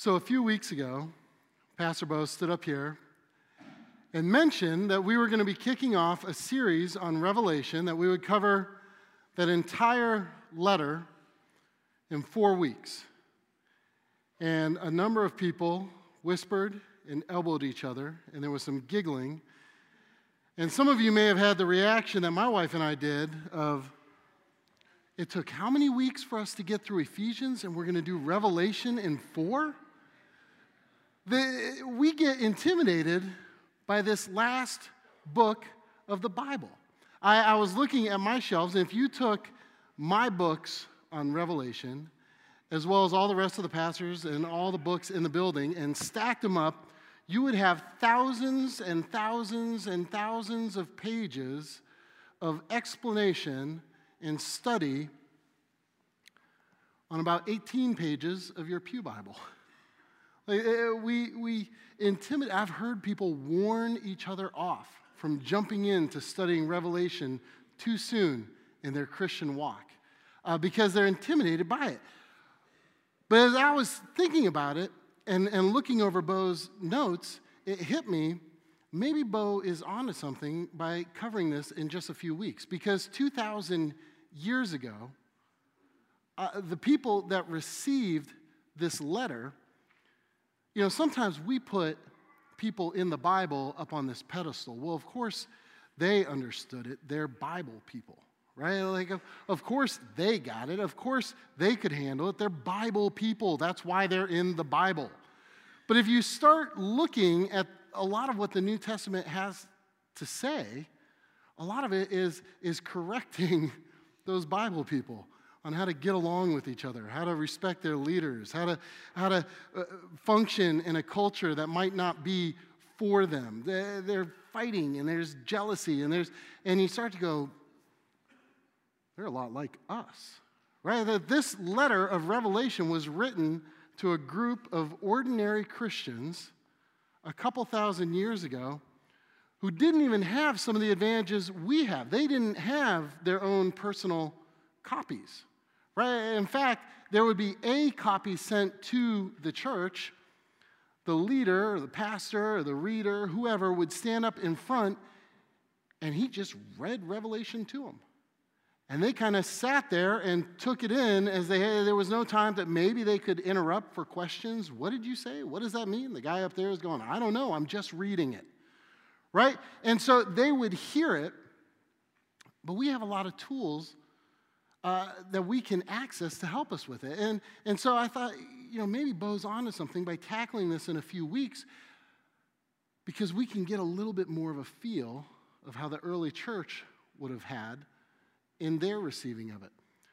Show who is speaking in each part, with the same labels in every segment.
Speaker 1: So a few weeks ago, Pastor Bo stood up here and mentioned that we were going to be kicking off a series on Revelation, that we would cover that entire letter in 4 weeks. And a number of people whispered and elbowed each other, and there was some giggling. And some of you may have had the reaction that my wife and I did of, it took how many weeks for us to get through Ephesians, and we're going to do Revelation in 4? We get intimidated by this last book of the Bible. I was looking at my shelves, and if you took my books on Revelation, as well as all the rest of the pastors and all the books in the building, and stacked them up, you would have thousands and thousands and thousands of pages of explanation and study on about 18 pages of your pew Bible. I've heard people warn each other off from jumping into studying Revelation too soon in their Christian walk because they're intimidated by it. But as I was thinking about it and looking over Bo's notes, it hit me, maybe Bo is onto something by covering this in just a few weeks. Because 2,000 years ago, the people that received this letter, sometimes we put people in the Bible up on this pedestal. Well, of course, they understood it. They're Bible people, right? Like, of course, they got it. Of course, they could handle it. They're Bible people. That's why they're in the Bible. But if you start looking at a lot of what the New Testament has to say, a lot of it is correcting those Bible people on how to get along with each other, how to respect their leaders, how to function in a culture that might not be for them. They're fighting, and there's jealousy, and you start to go, they're a lot like us, right? That this letter of Revelation was written to a group of ordinary Christians a couple thousand years ago who didn't even have some of the advantages we have. They didn't have their own personal copies, right? In fact, there would be a copy sent to the church. The leader or the pastor or the reader, whoever, would stand up in front, and he just read Revelation to them. And they kind of sat there and took it in as there was no time that maybe they could interrupt for questions. What did you say? What does that mean? The guy up there is going, I don't know, I'm just reading it, right? And so they would hear it, but we have a lot of tools that we can access to help us with it. And so I thought, maybe Bo's onto something by tackling this in a few weeks, because we can get a little bit more of a feel of how the early church would have had in their receiving of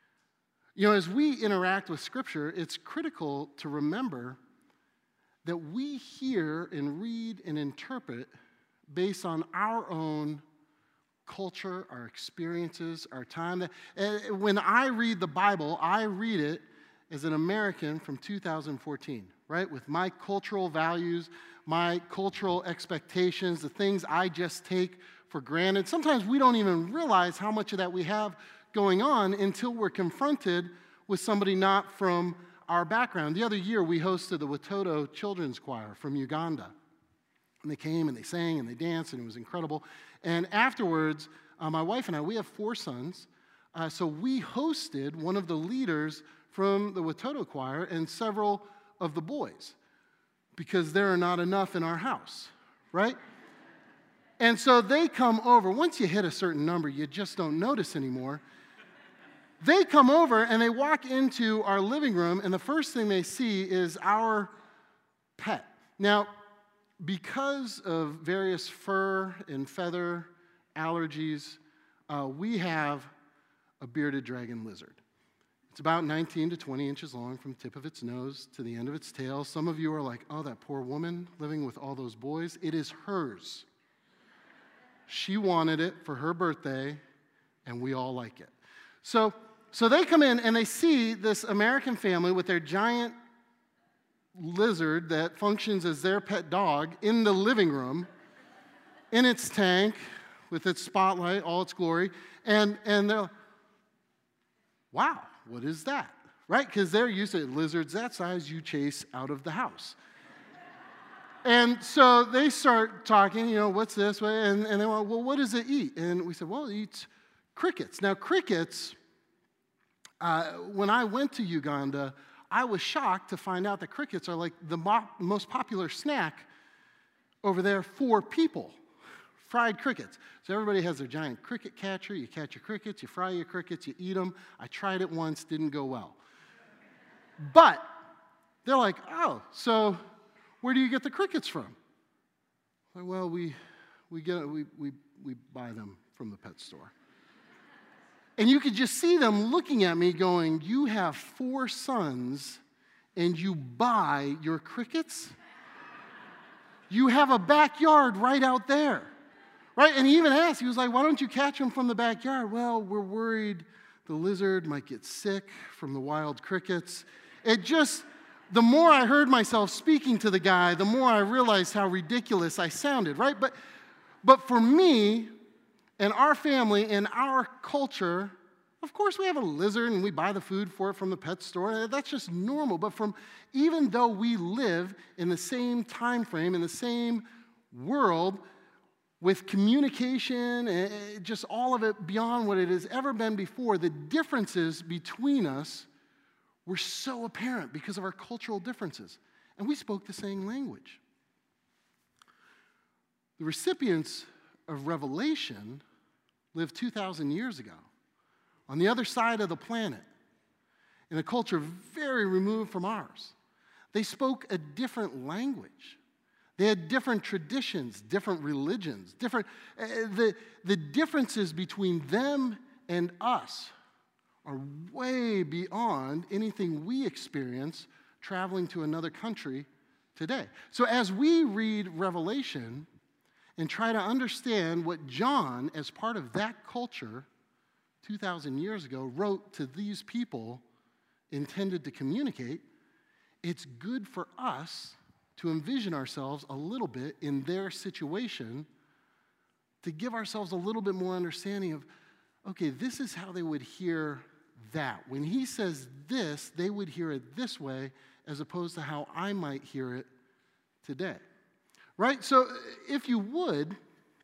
Speaker 1: it. As we interact with Scripture, it's critical to remember that we hear and read and interpret based on our own culture, our experiences, our time. When I read the Bible, I read it as an American from 2014, right? With my cultural values, my cultural expectations, the things I just take for granted. Sometimes we don't even realize how much of that we have going on until we're confronted with somebody not from our background. The other year, we hosted the Watoto Children's Choir from Uganda. And they came and they sang and they danced, and it was incredible. And afterwards, my wife and I, we have 4 sons, so we hosted one of the leaders from the Watoto Choir and several of the boys, because there are not enough in our house, right? And so they come over. Once you hit a certain number, you just don't notice anymore. They come over and they walk into our living room, and the first thing they see is our pet. Now, because of various fur and feather allergies, we have a bearded dragon lizard. It's about 19 to 20 inches long from the tip of its nose to the end of its tail. Some of you are like, oh, that poor woman living with all those boys. It is hers. She wanted it for her birthday, and we all like it. So they come in and they see this American family with their giant lizard that functions as their pet dog in the living room, in its tank, with its spotlight, all its glory, and they're like, wow, what is that? right? Because they're used to lizards that size you chase out of the house. And so they start talking, what's this? And they went, well, what does it eat? And we said, well, it eats crickets. Now, crickets, when I went to Uganda, I was shocked to find out that crickets are like the most popular snack over there for people. Fried crickets. So everybody has their giant cricket catcher. You catch your crickets, you fry your crickets, you eat them. I tried it once, didn't go well. But they're like, oh, so where do you get the crickets from? Like, well, we buy them from the pet store. And you could just see them looking at me going, you have 4 sons and you buy your crickets? You have a backyard right out there, right? And he even asked, he was like, why don't you catch them from the backyard? Well, we're worried the lizard might get sick from the wild crickets. The more I heard myself speaking to the guy, the more I realized how ridiculous I sounded, right? But for me and our family and our culture, of course we have a lizard and we buy the food for it from the pet store. That's just normal. But even though we live in the same time frame, in the same world, with communication and just all of it beyond what it has ever been before, the differences between us were so apparent because of our cultural differences. And we spoke the same language. The recipients of Revelation lived 2,000 years ago on the other side of the planet in a culture very removed from ours. They spoke a different language. They had different traditions, different religions, the differences between them and us are way beyond anything we experience traveling to another country today. So as we read Revelation and try to understand what John, as part of that culture 2,000 years ago, wrote to these people intended to communicate, it's good for us to envision ourselves a little bit in their situation, to give ourselves a little bit more understanding of, okay, this is how they would hear that. When he says this, they would hear it this way as opposed to how I might hear it today. Right? So if you would,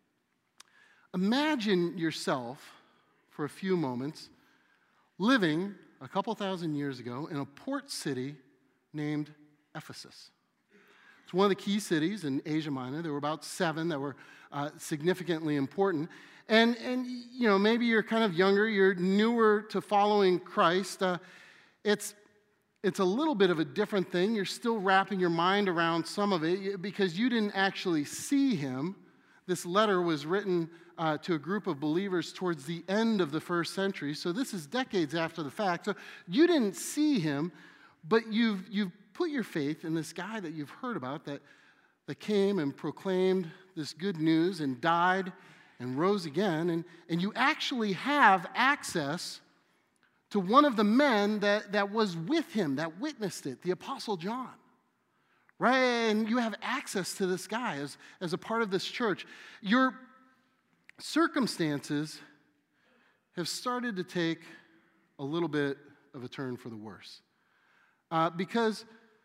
Speaker 1: imagine yourself for a few moments living a couple thousand years ago in a port city named Ephesus. It's one of the key cities in Asia Minor. There were about 7 that were significantly important. And maybe you're kind of younger, you're newer to following Christ. It's a little bit of a different thing. You're still wrapping your mind around some of it because you didn't actually see him. This letter was written to a group of believers towards the end of the first century. So this is decades after the fact. So you didn't see him, but you've put your faith in this guy that you've heard about that came and proclaimed this good news and died and rose again, and you actually have access to one of the men that was with him, that witnessed it, the Apostle John, right? And you have access to this guy as a part of this church. Your circumstances have started to take a little bit of a turn for the worse. Because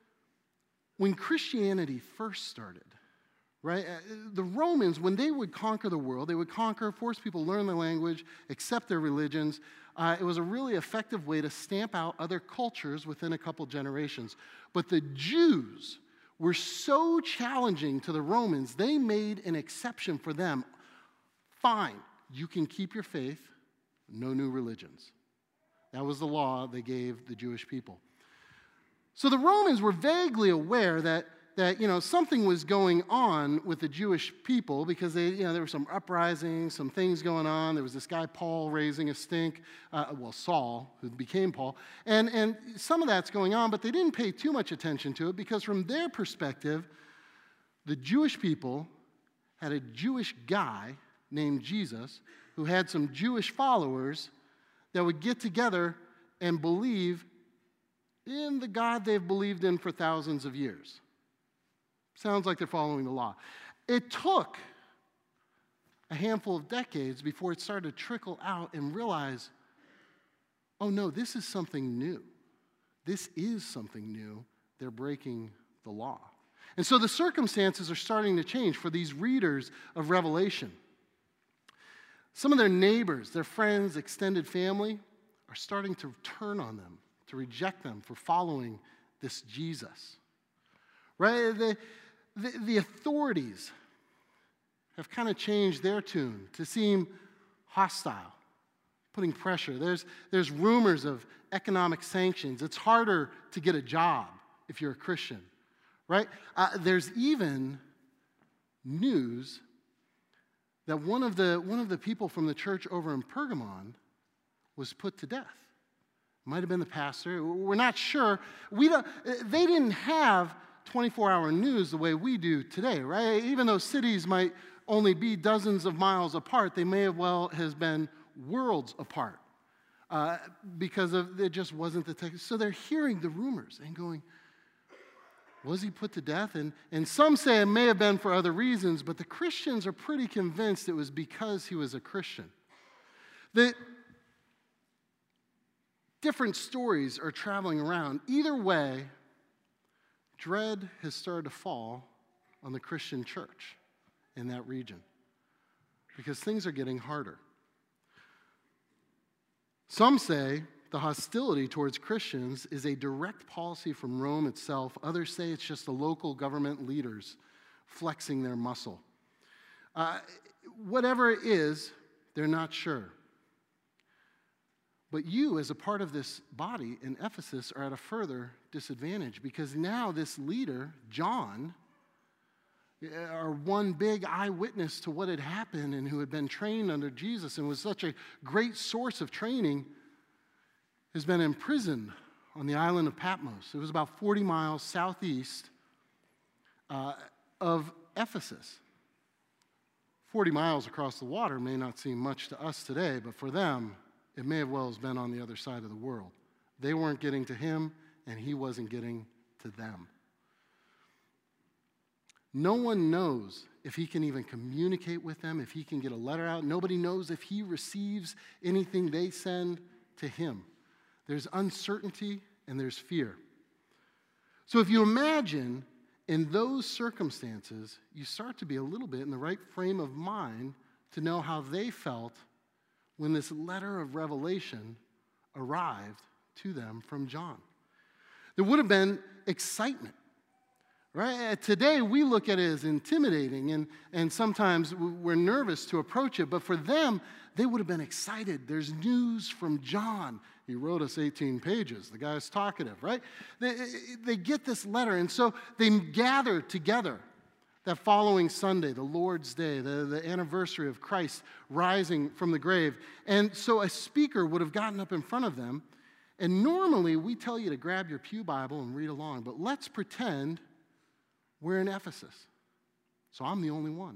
Speaker 1: when Christianity first started, right? The Romans, when they would conquer the world, they would force people to learn the language, accept their religions. It was a really effective way to stamp out other cultures within a couple generations. But the Jews were so challenging to the Romans, they made an exception for them. Fine, you can keep your faith, no new religions. That was the law they gave the Jewish people. So the Romans were vaguely aware that something was going on with the Jewish people because there were some uprisings, some things going on. There was this guy Paul raising a stink, Saul, who became Paul, and some of that's going on, but they didn't pay too much attention to it because from their perspective, the Jewish people had a Jewish guy named Jesus who had some Jewish followers that would get together and believe in the God they've believed in for thousands of years. Sounds like they're following the law. It took a handful of decades before it started to trickle out and realize, oh no, this is something new. this is something new. They're breaking the law. And so the circumstances are starting to change for these readers of Revelation. Some of their neighbors, their friends, extended family are starting to turn on them, to reject them for following this Jesus. Right? The authorities have kind of changed their tune to seem hostile, putting pressure. There's rumors of economic sanctions. It's harder to get a job if you're a Christian, right? There's even news that one of the people from the church over in Pergamon was put to death. Might have been the pastor. We're not sure. They didn't have 24-hour news the way we do today, right? Even though cities might only be dozens of miles apart, they may have been worlds apart because it just wasn't the tech. So they're hearing the rumors and going, was he put to death? And some say it may have been for other reasons, but the Christians are pretty convinced it was because he was a Christian. The different stories are traveling around. Either way, dread has started to fall on the Christian church in that region because things are getting harder. Some say the hostility towards Christians is a direct policy from Rome itself. Others say it's just the local government leaders flexing their muscle. Whatever it is, they're not sure. But you, as a part of this body in Ephesus, are at a further disadvantage because now this leader, John, our one big eyewitness to what had happened and who had been trained under Jesus and was such a great source of training, has been imprisoned on the island of Patmos. It was about 40 miles southeast of Ephesus. 40 miles across the water may not seem much to us today, but for them, it may have well has been on the other side of the world. They weren't getting to him, and he wasn't getting to them. No one knows if he can even communicate with them, if he can get a letter out. Nobody knows if he receives anything they send to him. There's uncertainty and there's fear. So if you imagine in those circumstances, you start to be a little bit in the right frame of mind to know how they felt when this letter of Revelation arrived to them from John. There would have been excitement. Right? Today, we look at it as intimidating, and sometimes we're nervous to approach it. But for them, they would have been excited. There's news from John. He wrote us 18 pages. The guy's talkative, right? They get this letter, and so they gather together that following Sunday, the Lord's Day, the anniversary of Christ rising from the grave. And so a speaker would have gotten up in front of them, and normally we tell you to grab your pew Bible and read along, but let's pretend we're in Ephesus, so I'm the only one.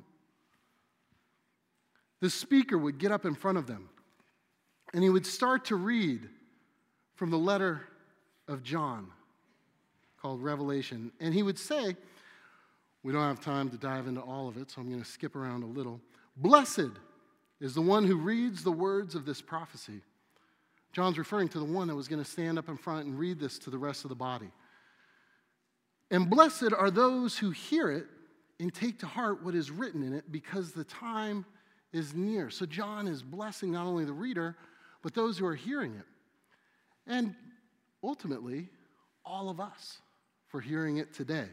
Speaker 1: The speaker would get up in front of them, and he would start to read from the letter of John called Revelation. And he would say, we don't have time to dive into all of it, so I'm going to skip around a little. Blessed is the one who reads the words of this prophecy. John's referring to the one that was going to stand up in front and read this to the rest of the body. And blessed are those who hear it and take to heart what is written in it, because the time is near. So John is blessing not only the reader, but those who are hearing it. And ultimately, all of us for hearing it today.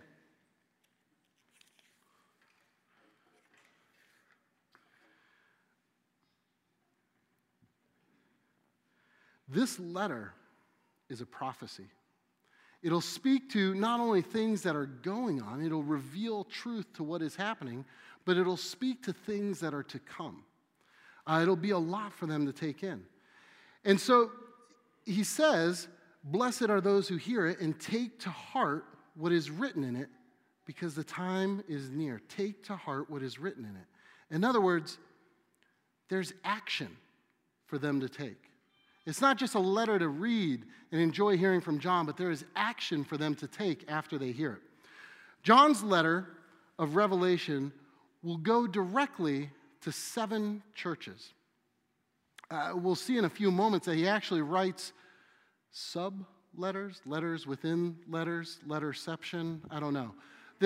Speaker 1: This letter is a prophecy. It'll speak to not only things that are going on, it'll reveal truth to what is happening, but it'll speak to things that are to come. It'll be a lot for them to take in. And so he says, blessed are those who hear it and take to heart what is written in it, because the time is near. Take to heart what is written in it. In other words, there's action for them to take. It's not just a letter to read and enjoy hearing from John, but there is action for them to take after they hear it. John's letter of Revelation will go directly to 7 churches. We'll see in a few moments that he actually writes letters, letters within letters, letterception, I don't know.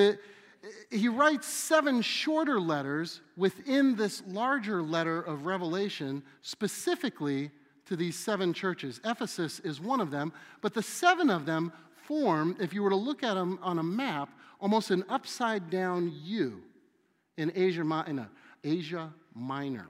Speaker 1: He writes 7 shorter letters within this larger letter of Revelation, specifically to these 7 churches. Ephesus is one of them, but the 7 of them form, if you were to look at them on a map, almost an upside-down U in Asia Minor.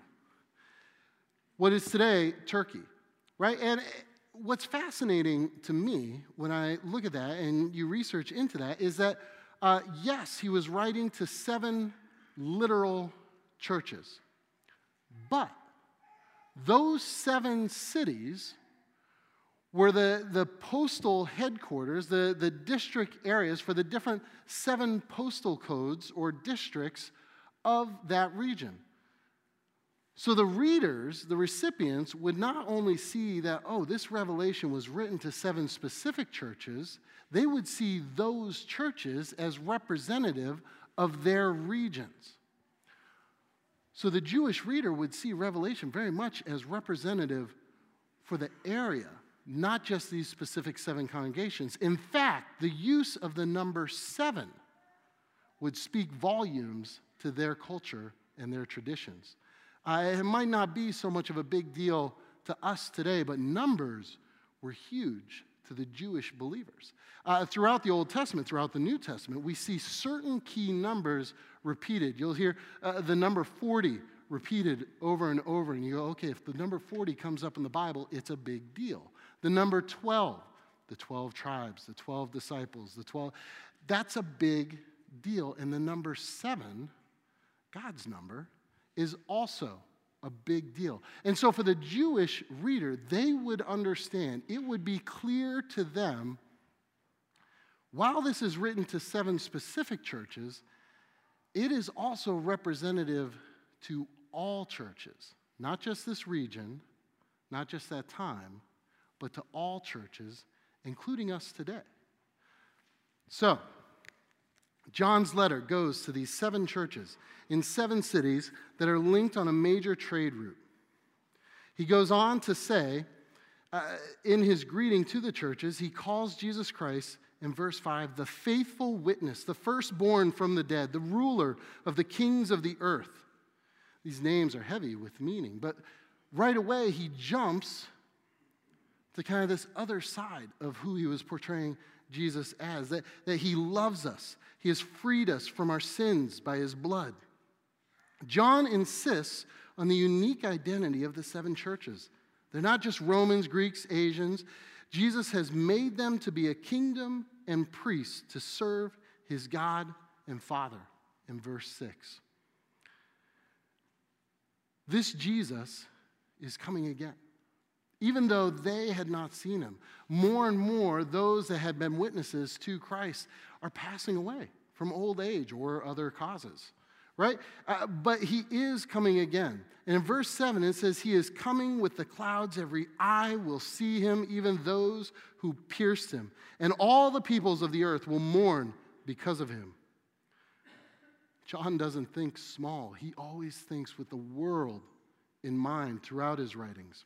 Speaker 1: What is today Turkey, right? And what's fascinating to me when I look at that and you research into that is that, yes, he was writing to 7 literal churches, but those 7 cities were the postal headquarters, the district areas for the different 7 postal codes or districts of that region. So the readers, the recipients, would not only see that, oh, this revelation was written to 7 specific churches, they would see those churches as representative of their regions. So the Jewish reader would see Revelation very much as representative for the area, not just these specific 7 congregations. In fact, the use of the number 7 would speak volumes to their culture and their traditions. It might not be so much of a big deal to us today, but numbers were huge to the Jewish believers. Throughout the Old Testament, throughout the New Testament, we see certain key numbers repeated. You'll hear the number 40 repeated over and over, and you go, okay, if the number 40 comes up in the Bible, it's a big deal. The number 12, the 12 tribes, the 12 disciples, the 12, that's a big deal. And the number 7, God's number, is also a big deal. And so for the Jewish reader, they would understand, it would be clear to them, while this is written to 7 specific churches, it is also representative to all churches, not just this region, not just that time, but to all churches, including us today. So, John's letter goes to these 7 churches in 7 cities that are linked on a major trade route. He goes on to say, in his greeting to the churches, he calls Jesus Christ, in verse 5, the faithful witness, the firstborn from the dead, the ruler of the kings of the earth. These names are heavy with meaning, but right away he jumps to kind of this other side of who he was portraying Jesus as, that he loves us. He has freed us from our sins by his blood. John insists on the unique identity of the 7 churches. They're not just Romans, Greeks, Asians. Jesus has made them to be a kingdom and priests to serve his God and Father, in verse 6. This Jesus is coming again. Even though they had not seen him, more and more those that had been witnesses to Christ are passing away from old age or other causes, right? But he is coming again. And in verse 7, it says, he is coming with the clouds. Every eye will see him, even those who pierced him. And all the peoples of the earth will mourn because of him. John doesn't think small. He always thinks with the world in mind throughout his writings.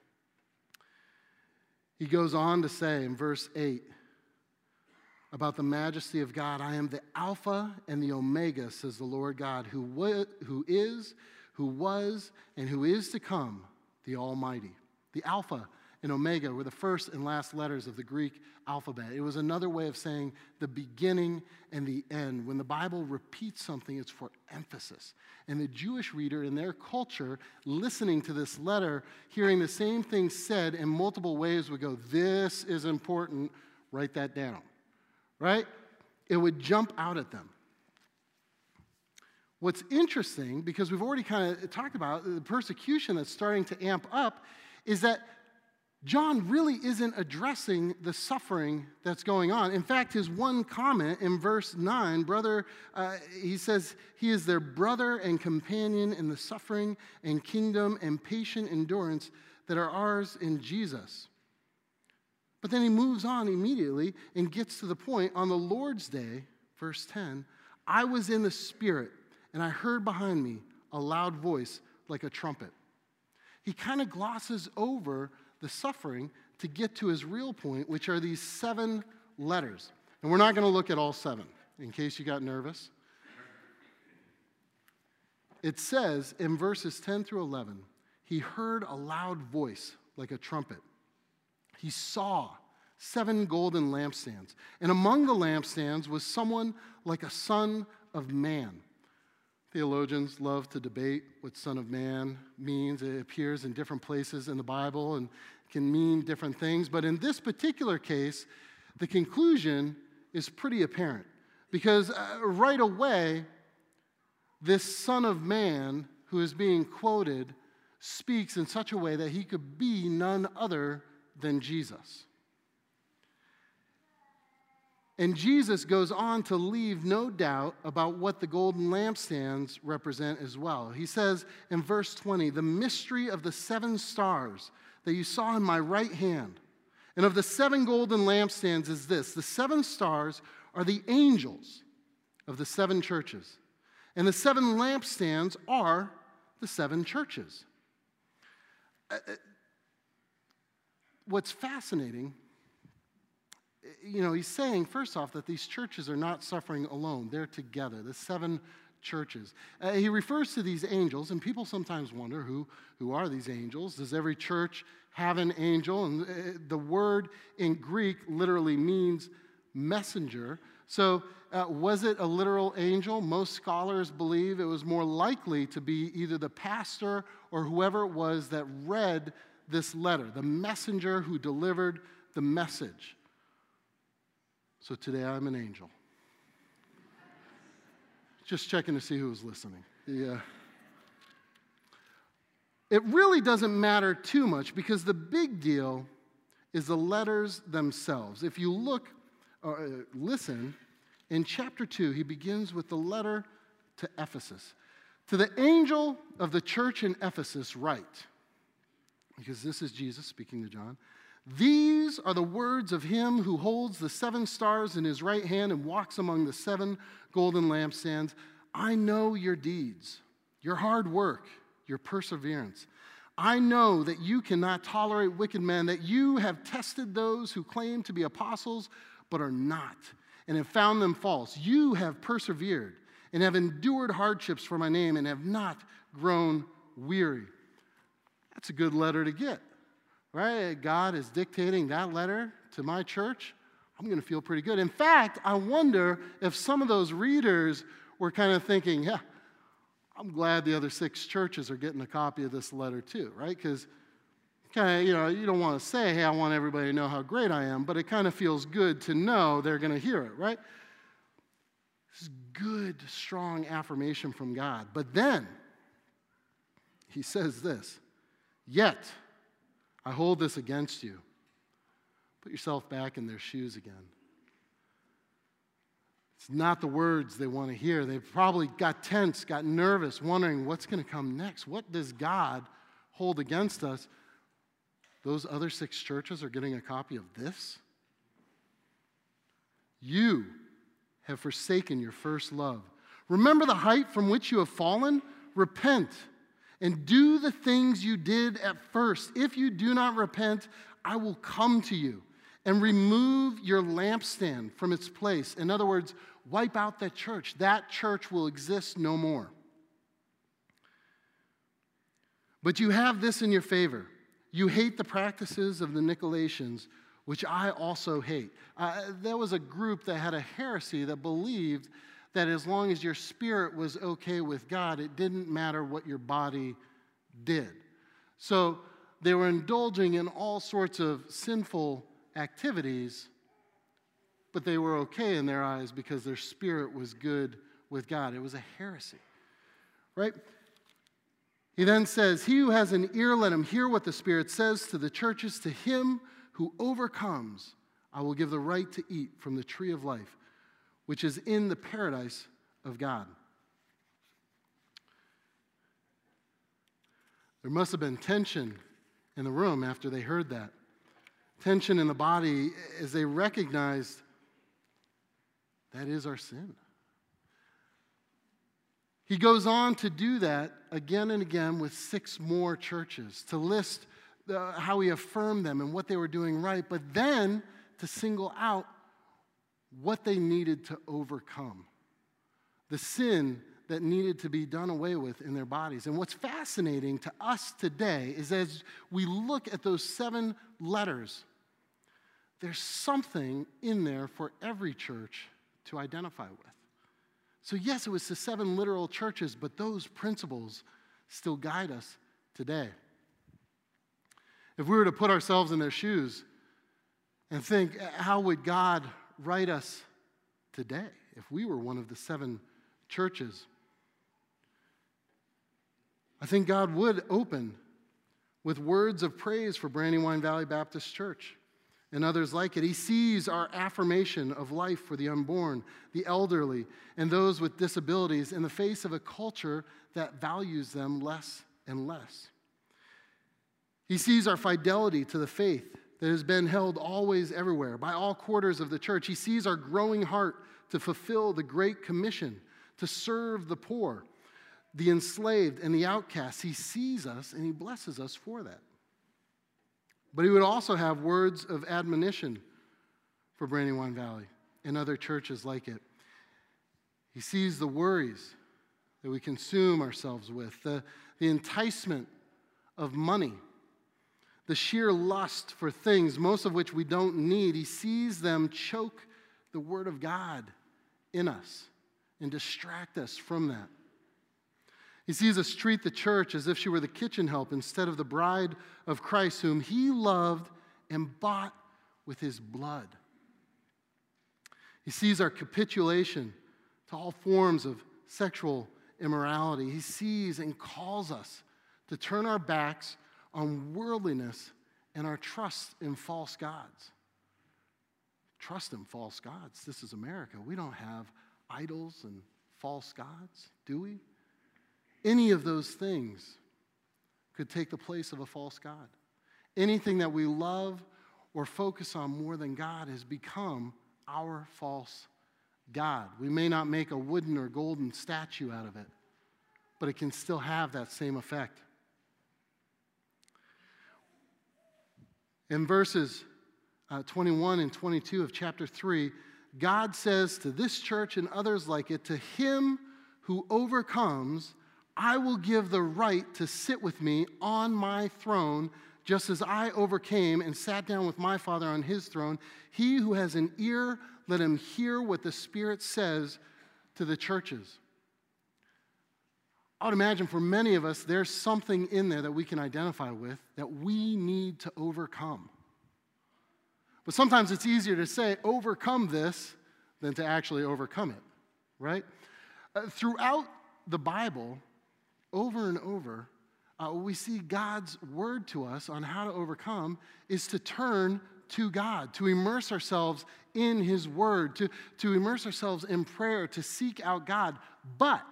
Speaker 1: He goes on to say in verse 8 about the majesty of God, I am the Alpha and the Omega, says the Lord God, who is, who was, and who is to come, the Almighty. The Alpha and Omega were the first and last letters of the Greek alphabet. It was another way of saying the beginning and the end. When the Bible repeats something, it's for emphasis. And the Jewish reader in their culture, listening to this letter, hearing the same thing said in multiple ways, would go, this is important, write that down, right? It would jump out at them. What's interesting, because we've already kind of talked about the persecution that's starting to amp up, is that John really isn't addressing the suffering that's going on. In fact, his one comment in verse 9, he says he is their brother and companion in the suffering and kingdom and patient endurance that are ours in Jesus. But then he moves on immediately and gets to the point. On the Lord's day, verse 10, I was in the Spirit, and I heard behind me a loud voice like a trumpet. He kind of glosses over the suffering to get to his real point, which are these 7 letters. And we're not going to look at all 7, in case you got nervous. It says in verses 10 through 11, he heard a loud voice like a trumpet. He saw 7 golden lampstands, and among the lampstands was someone like a son of man. Theologians love to debate what son of man means. It appears in different places in the Bible and can mean different things. But in this particular case, the conclusion is pretty apparent. Because right away, this son of man who is being quoted speaks in such a way that he could be none other than Jesus. And Jesus goes on to leave no doubt about what the golden lampstands represent as well. He says in verse 20, the mystery of the 7 stars that you saw in my right hand and of the 7 golden lampstands is this: the 7 stars are the angels of the 7 churches, and the 7 lampstands are the 7 churches. What's fascinating, he's saying, first off, that these churches are not suffering alone. They're together, the 7 churches. He refers to these angels, and people sometimes wonder, who are these angels? Does every church have an angel? And the word in Greek literally means messenger. So was it a literal angel? Most scholars believe it was more likely to be either the pastor or whoever it was that read this letter, the messenger who delivered the message. So today I'm an angel. Just checking to see who was listening. It really doesn't matter too much because the big deal is the letters themselves. If you look or listen, in chapter 2, he begins with the letter to Ephesus. To the angel of the church in Ephesus write, because this is Jesus speaking to John, these are the words of him who holds the 7 stars in his right hand and walks among the 7 golden lampstands. I know your deeds, your hard work, your perseverance. I know that you cannot tolerate wicked men, that you have tested those who claim to be apostles but are not, and have found them false. You have persevered and have endured hardships for my name and have not grown weary. That's a good letter to get. Right? God is dictating that letter to my church. I'm going to feel pretty good. In fact, I wonder if some of those readers were kind of thinking, yeah, I'm glad the other 6 churches are getting a copy of this letter too, right? Because kind of, you don't want to say, hey, I want everybody to know how great I am, but it kind of feels good to know they're going to hear it, right? This is good, strong affirmation from God. But then he says this, yet I hold this against you. Put yourself back in their shoes again. It's not the words they want to hear. They've probably got tense, got nervous, wondering what's going to come next. What does God hold against us? Those other 6 churches are getting a copy of this? You have forsaken your first love. Remember the height from which you have fallen? Repent and do the things you did at first. If you do not repent, I will come to you and remove your lampstand from its place. In other words, wipe out that church. That church will exist no more. But you have this in your favor. You hate the practices of the Nicolaitans, which I also hate. There was a group that had a heresy that believed that as long as your spirit was okay with God, it didn't matter what your body did. So they were indulging in all sorts of sinful activities, but they were okay in their eyes because their spirit was good with God. It was a heresy, right? He then says, he who has an ear, let him hear what the Spirit says to the churches. To him who overcomes, I will give the right to eat from the tree of life, which is in the paradise of God. There must have been tension in the room after they heard that. Tension in the body as they recognized that is our sin. He goes on to do that again and again with 6 more churches, to list how he affirmed them and what they were doing right, but then to single out what they needed to overcome, the sin that needed to be done away with in their bodies. And what's fascinating to us today is as we look at those 7 letters, there's something in there for every church to identify with. So yes, it was the 7 literal churches, but those principles still guide us today. If we were to put ourselves in their shoes and think, how would God write us today if we were one of the 7 churches? I think God would open with words of praise for Brandywine Valley Baptist Church and others like it. He sees our affirmation of life for the unborn, the elderly, and those with disabilities in the face of a culture that values them less and less. He sees our fidelity to the faith that has been held always everywhere by all quarters of the church. He sees our growing heart to fulfill the Great Commission, to serve the poor, the enslaved, and the outcasts. He sees us and he blesses us for that. But he would also have words of admonition for Brandywine Valley and other churches like it. He sees the worries that we consume ourselves with, the enticement of money, the sheer lust for things, most of which we don't need. He sees them choke the Word of God in us and distract us from that. He sees us treat the church as if she were the kitchen help instead of the bride of Christ, whom he loved and bought with his blood. He sees our capitulation to all forms of sexual immorality. He sees and calls us to turn our backs on worldliness and our trust in false gods. Trust in false gods. This is America. We don't have idols and false gods, do we? Any of those things could take the place of a false god. Anything that we love or focus on more than God has become our false god. We may not make a wooden or golden statue out of it, but it can still have that same effect. In verses 21 and 22 of chapter 3, God says to this church and others like it, to him who overcomes, I will give the right to sit with me on my throne, just as I overcame and sat down with my Father on his throne. He who has an ear, let him hear what the Spirit says to the churches. I would imagine for many of us, there's something in there that we can identify with that we need to overcome. But sometimes it's easier to say, overcome this, than to actually overcome it, right? Throughout the Bible, over and over, we see God's word to us on how to overcome is to turn to God, to immerse ourselves in his word, to immerse ourselves in prayer, to seek out God, but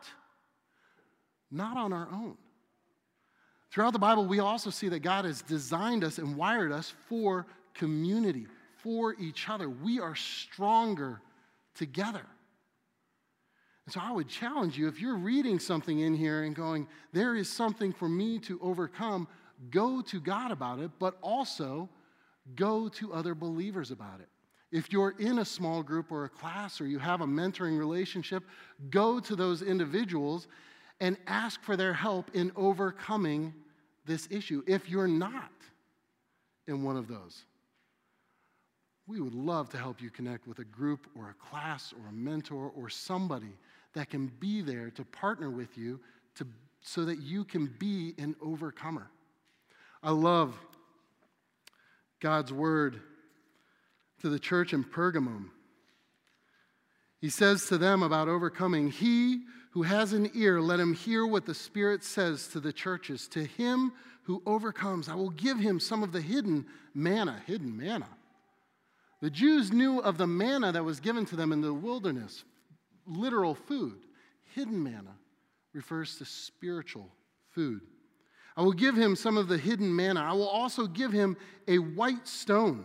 Speaker 1: not on our own. Throughout the Bible, we also see that God has designed us and wired us for community, for each other. We are stronger together. And so I would challenge you, if you're reading something in here and going, there is something for me to overcome, go to God about it, but also go to other believers about it. If you're in a small group or a class or you have a mentoring relationship, go to those individuals and ask for their help in overcoming this issue. If you're not in one of those, we would love to help you connect with a group or a class or a mentor or somebody that can be there to partner with you so that you can be an overcomer. I love God's word to the church in Pergamum. He says to them about overcoming, he who has an ear, let him hear what the Spirit says to the churches. To him who overcomes, I will give him some of the hidden manna. Hidden manna. The Jews knew of the manna that was given to them in the wilderness, literal food. Hidden manna refers to spiritual food. I will give him some of the hidden manna. I will also give him a white stone.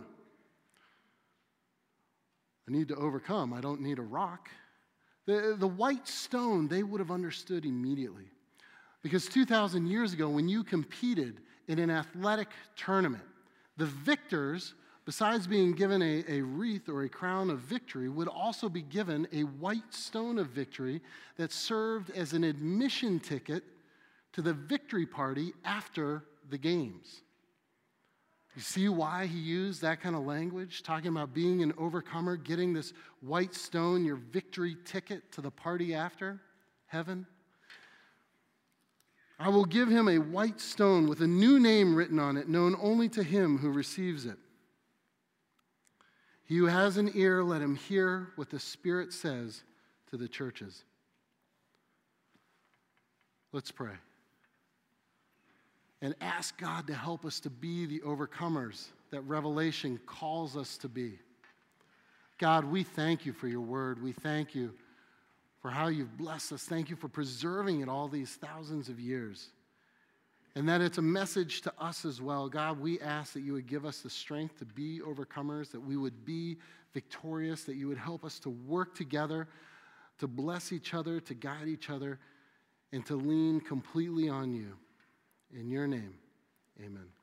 Speaker 1: I need to overcome. I don't need a rock. The white stone, they would have understood immediately. Because 2,000 years ago, when you competed in an athletic tournament. The victors, besides being given a wreath or a crown of victory, would also be given a white stone of victory that served as an admission ticket to the victory party after the games. You see why he used that kind of language, talking about being an overcomer, getting this white stone, your victory ticket to the party after heaven? I will give him a white stone with a new name written on it, known only to him who receives it. He who has an ear, let him hear what the Spirit says to the churches. Let's pray. And ask God to help us to be the overcomers that Revelation calls us to be. God, we thank you for your word. We thank you for how you've blessed us. Thank you for preserving it all these thousands of years. And that it's a message to us as well. God, we ask that you would give us the strength to be overcomers, that we would be victorious, that you would help us to work together, to bless each other, to guide each other, and to lean completely on you. In your name, amen.